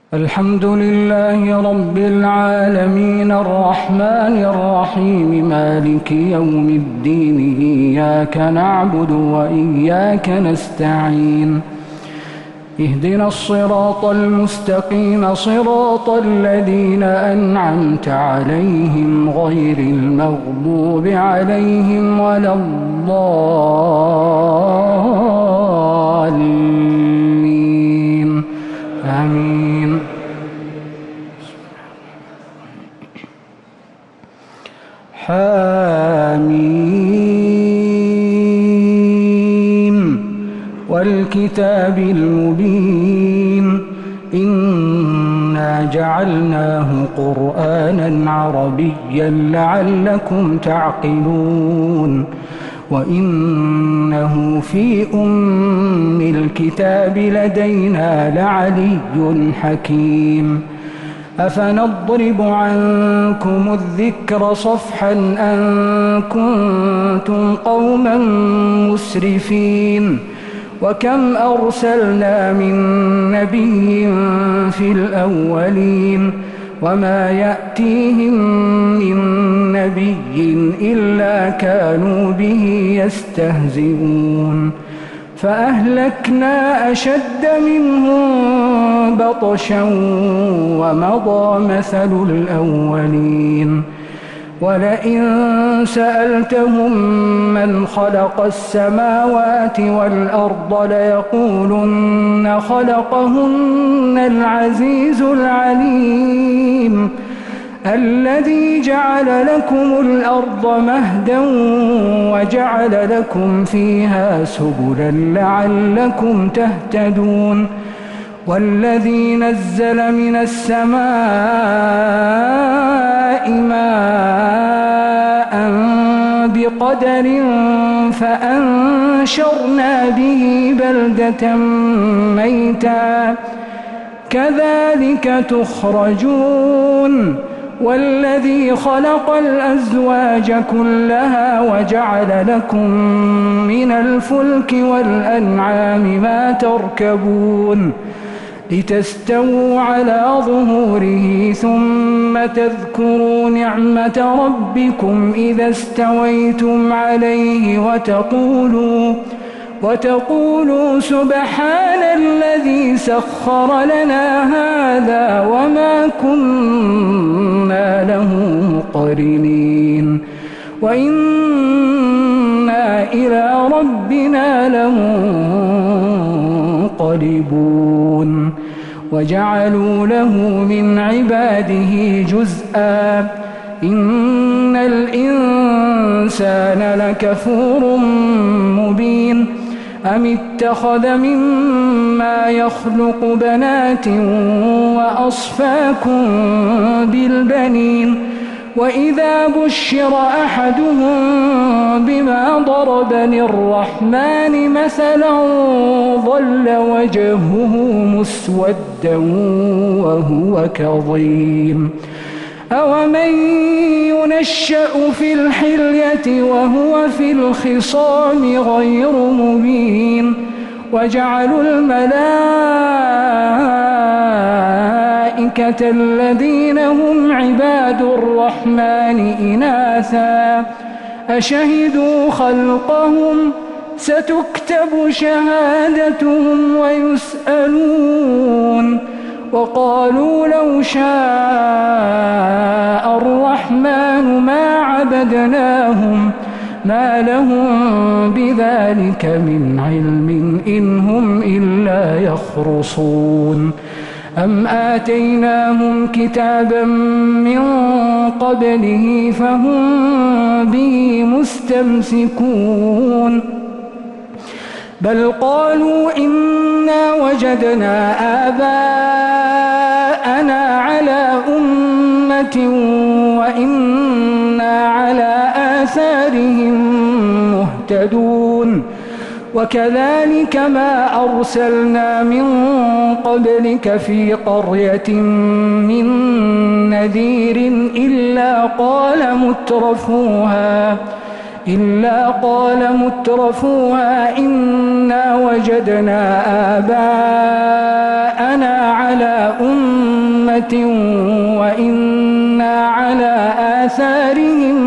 الحمد لله رب العالمين الرحمن الرحيم مالك يوم الدين إياك نعبد وإياك نستعين اهدنا الصراط المستقيم صراط الذين أنعمت عليهم غير المغضوب عليهم ولا الضالين آمين. حاميم والكتاب المبين إنا جعلناه قرآنا عربيا لعلكم تعقلون وإنه في أم الكتاب لدينا لعلي حكيم. أفنضرب عنكم الذكر صفحا أن كنتم قوما مسرفين وكم أرسلنا من نبي في الأولين وما يأتيهم من نبي إلا كانوا به يستهزئون فأهلكنا أشد منهم بطشا ومضى مثل الأولين ولئن سألتهم من خلق السماوات والأرض ليقولن خلقهن العزيز العليم الذي جعل لكم الأرض مهدا وجعل لكم فيها سبلا لعلكم تهتدون والذي نزل من السماء ماء بقدر فأنشرنا به بلدة ميتا كذلك تخرجون والذي خلق الأزواج كلها وجعل لكم من الفلك والأنعام ما تركبون لتستووا على ظهوره ثم تذكروا نعمة ربكم إذا استويتم عليه وتقولوا سبحان الذي سخر لنا هذا وما كنا له مقرنين وإنا إلى ربنا لمنقلبون وجعلوا له من عباده جزءا إن الإنسان لكفور مبين أم اتخذ مما يخلق بنات وأصفاكم بالبنين وإذا بشر أحدهم بما ضرب للرحمن مثلا ظل وجهه مسودا وهو كظيم أومن ينشأ في الحلية وهو في الخصام غير مبين وجعلوا الملائكة الذين هم عباد الرحمن إناثا أشهدوا خلقهم ستكتب شهادتهم ويسألون وقالوا لو شاء الرحمن ما عبدناهم ما لهم بذلك من علم إن هم إلا يخرصون أم آتيناهم كتابا من قبله فهم به مستمسكون بل قالوا إنا وجدنا آباءنا على أمة وإنا على آثارهم مهتدون وكذلك ما أرسلنا من قبلك في قرية من نذير إلا قال مترفوها إنا وجدنا آباءنا على أمة أمة وإنا على آثارهم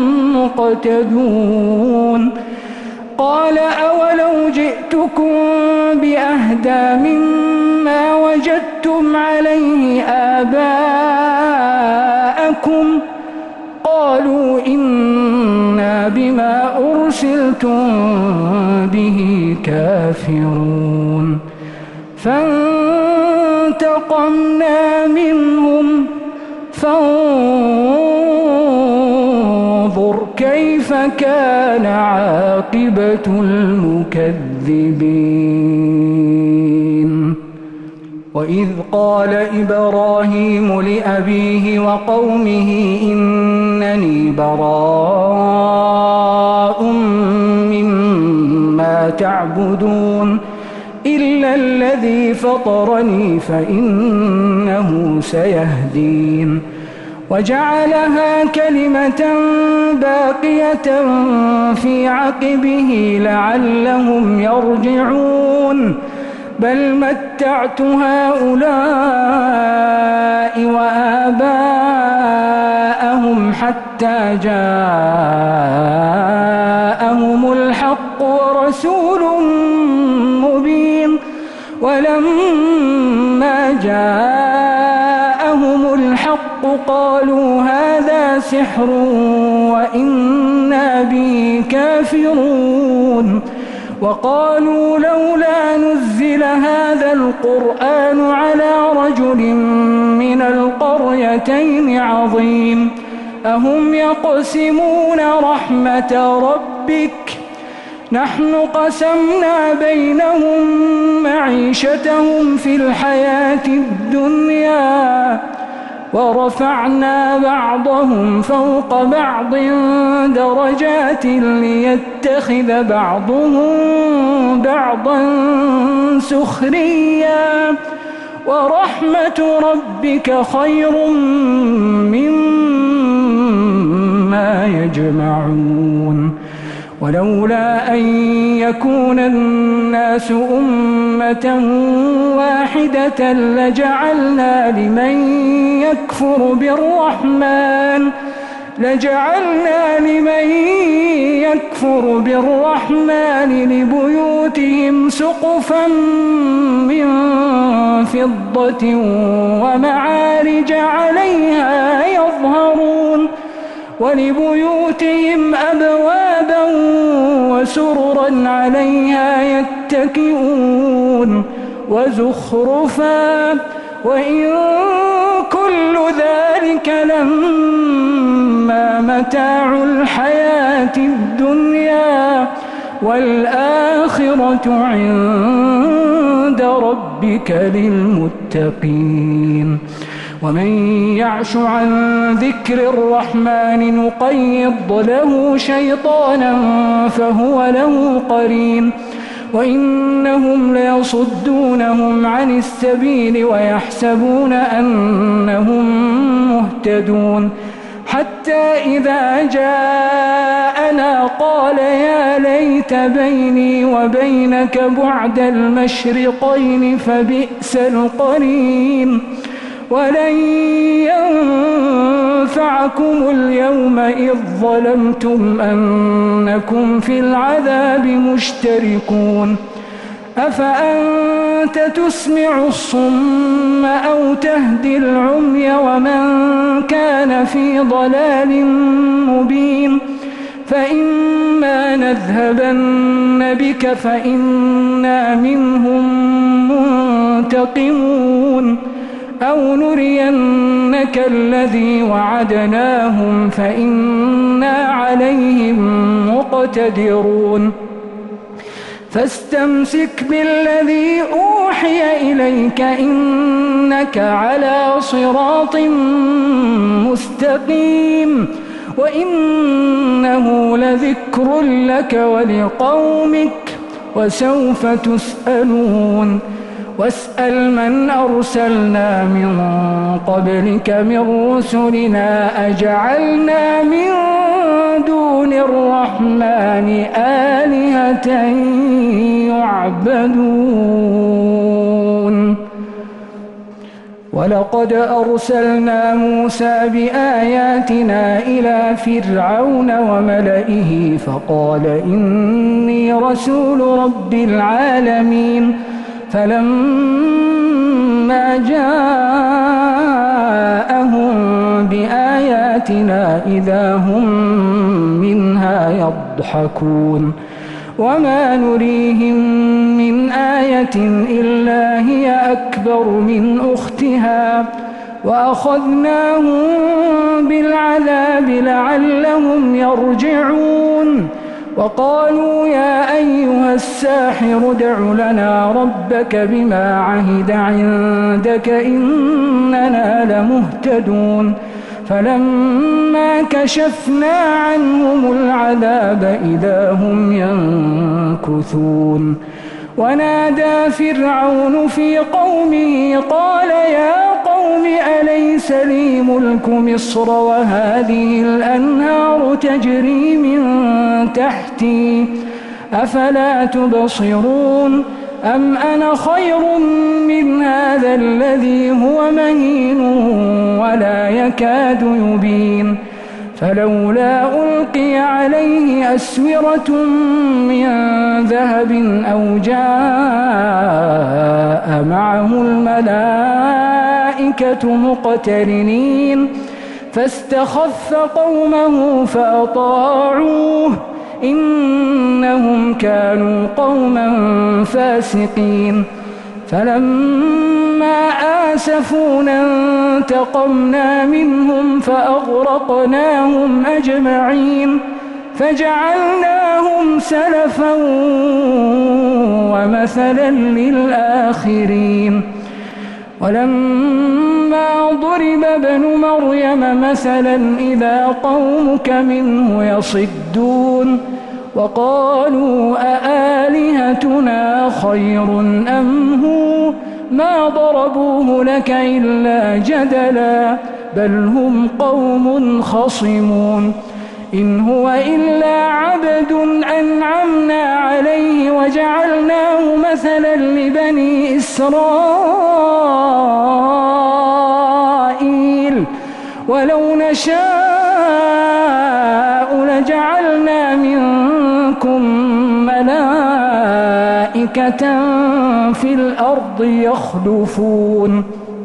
مقتدون قال أولو جئتكم بأهدى مما وجدتم عليه آباءكم قالوا إنا بما أرسلتم به كافرون فانتقمنا منهم فانظر كيف كان عاقبة المكذبين وإذ قال إبراهيم لأبيه وقومه إنني براء مما تعبدون إلا الذي فطرني فإنه سيهدين وجعلها كلمة باقية في عقبه لعلهم يرجعون بل متعت هؤلاء وآباءهم حتى جاءهم الحق ورسول مبين ولما جاءهم الحق قالوا هذا سحر وإنا به كافرون وقالوا لولا نزل هذا القرآن على رجل من القريتين عظيم أهم يقسمون رحمة ربك نحن قسمنا بينهم معيشتهم في الحياة الدنيا ورفعنا بعضهم فوق بعض درجات ليتخذ بعضهم بعضا سخريا ورحمة ربك خير مما يجمعون ولولا أن يكون الناس أمة واحدة لجعلنا لمن يكفر بالرحمن لبيوتهم سقفا من فضة ومعارج عليها يظهرون ولبيوتهم أبوابا وسررا عليها يتكئون وزخرفا وإن كل ذلك لما متاع الحياة الدنيا والآخرة عند ربك للمتقين ومن يعش عن ذكر الرحمن نقيض له شيطانا فهو له قرين وإنهم ليصدونهم عن السبيل ويحسبون أنهم مهتدون حتى إذا جاءنا قال يا ليت بيني وبينك بعد المشرقين فبئس القرين ولن ينفعكم اليوم إذ ظلمتم أنكم في العذاب مشتركون أفأنت تسمع الصم أو تهدي العمي ومن كان في ضلال مبين فإما نذهبن بك فإنا منهم منتقمون أو نرينك الذي وعدناهم فإنا عليهم مقتدرون فاستمسك بالذي أوحي إليك إنك على صراط مستقيم وإنه لذكر لك ولقومك وسوف تسألون واسأل من أرسلنا من قبلك من رسلنا أجعلنا من دون الرحمن آلهة يعبدون ولقد أرسلنا موسى بآياتنا إلى فرعون وملئه فقال إني رسول رب العالمين فلما جاءهم بآياتنا إذا هم منها يضحكون وما نريهم من آية إلا هي أكبر من أختها وأخذناهم بالعذاب لعلهم يرجعون وقالوا يا أيها الساحر ادع لنا ربك بما عهد عندك إننا لمهتدون فلما كشفنا عنهم العذاب إذا هم ينكثون ونادى فرعون في قومه قال يا قوم أليس لي ملك مصر وهذه الأنهار تجري من تحتي أفلا تبصرون أم أنا خير من هذا الذي هو مهين ولا يكاد يبين فلولا ألقي عليه أسورة من ذهب أو جاء معه الملائكة مقترنين فاستخف قومه فأطاعوه إنهم كانوا قوما فاسقين فلما آسفونا انتقمنا منهم فأغرقناهم أجمعين فجعلناهم سلفا ومثلا للآخرين ولما ضرب ابن مريم مثلا إذا قومك منه يصدون وقالوا أآلهتنا خير أم هو ما ضربوه لك إلا جدلا بل هم قوم خصمون إن هو إلا عبد أنعمنا عليه وجعلناه مثلا لبني إسرائيل ولو نشاء لجعلنا منكم ملائكة في الأرض يخلفون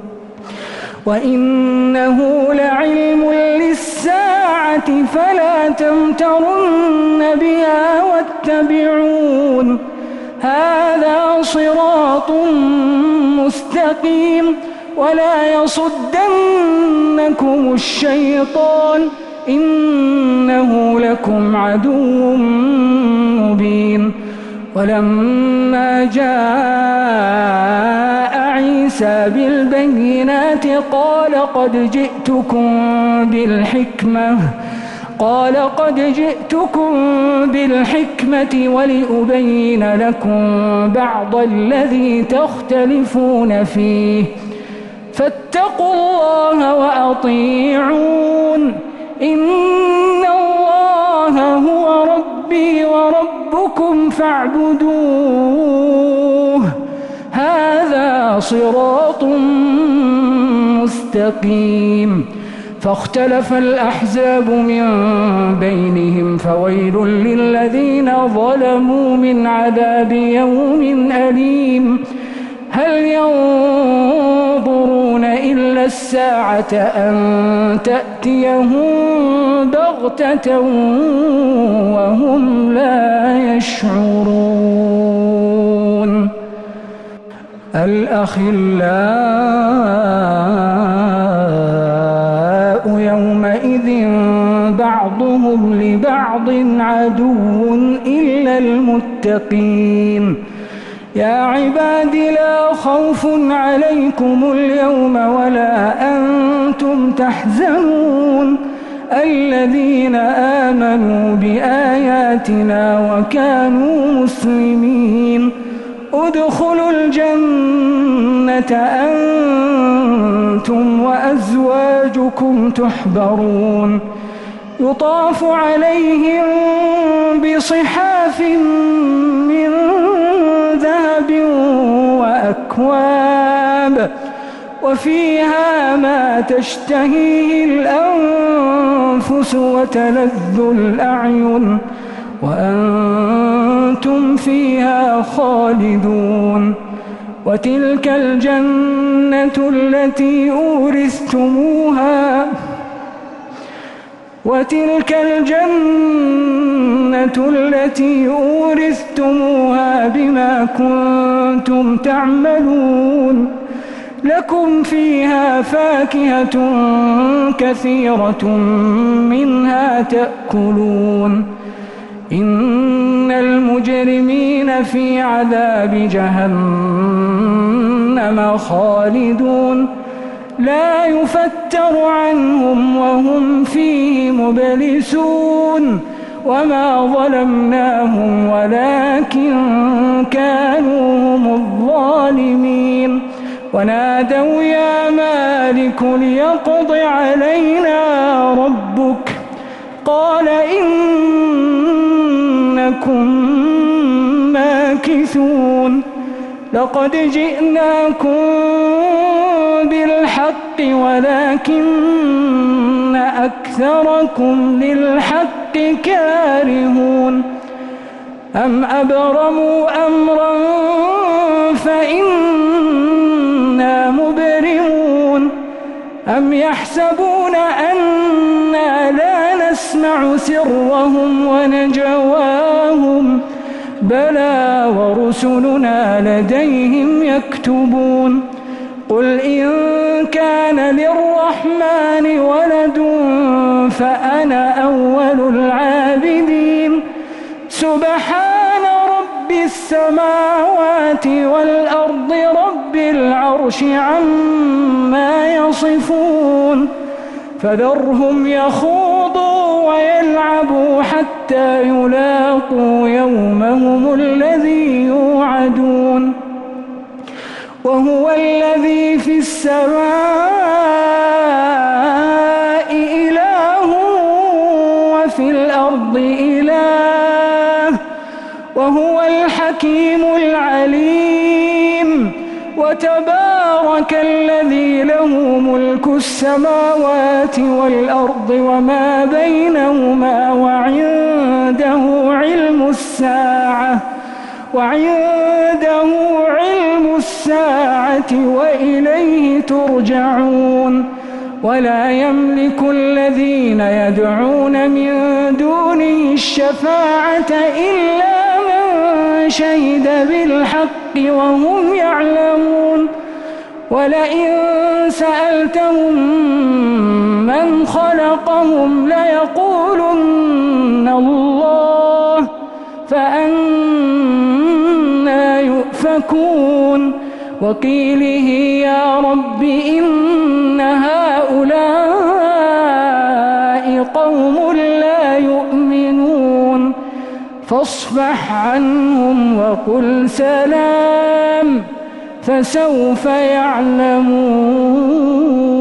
وإنه لعلم للساعة فلا تمترن بها واتبعون هذا صراط مستقيم ولا يصدنكم الشيطان إنه لكم عدو مبين ولما جاء عيسى بالبينات قال قد جئتكم بالحكمة ولأبين لكم بعض الذي تختلفون فيه فاتقوا الله وأطيعون إن الله هو ربي وربكم فاعبدوه هذا صراط مستقيم فاختلف الأحزاب من بينهم فويل للذين ظلموا من عذاب يوم أليم هل ينظرون إلا الساعة أن تأتيهم بغتة وهم لا يشعرون الأخلاء يومئذ بعضهم لبعض عدو إلا المتقين يا عباد لا خوف عليكم اليوم ولا أنتم تحزنون الذين آمنوا بآياتنا وكانوا مسلمين ادخلوا الجنة أنتم وأزواجكم تحبرون يطاف عليهم بصحاف من ذهب وفيها ما تشتهيه الأنفس وتلذ الأعين وأنتم فيها خالدون. وتلك الجنة التي أورثتموها بما كنتم تعملون. لكم فيها فاكهة كثيرة منها تأكلون. إن المجرمين في عذاب جهنم خالدون لا يفتر عنهم وهم فيه مبلسون. وما ظلمناهم ولكن كانوا هم الظالمين. ونادوا يا مالك ليقض علينا ربك قال إنكم ماكثون. لقد جئناكم بالحق ولكن أكثركم للحق كارهون. أم أبرموا أمرا فإنا مبرمون. أم يحسبون أنا لا نسمع سرهم ونجواهم بلى ورسلنا لديهم يكتبون. قل إن كان للرحمن ولد فأنا أول العابدين. سبحان رب السماوات والأرض رب العرش عما يصفون. فذرهم يخوضوا ويلعبوا حتى يلاقوا يومهم الذي يوعدون. وهو الذي في السماء إله وفي الأرض إله وهو الحكيم العليم. وتبارك الذي له ملك السماوات والأرض وما بينهما وعنده علم الساعة وإليه ترجعون. ولا يملك الذين يدعون من دونه الشفاعة إلا من شهد بالحق وهم يعلمون. ولئن سألتهم من خلقهم ليقولن الله فأنى يؤفكون. وقيله يا رب إن هؤلاء قوم لا يؤمنون فاصفح عنهم وقل سلام فسوف يعلمون.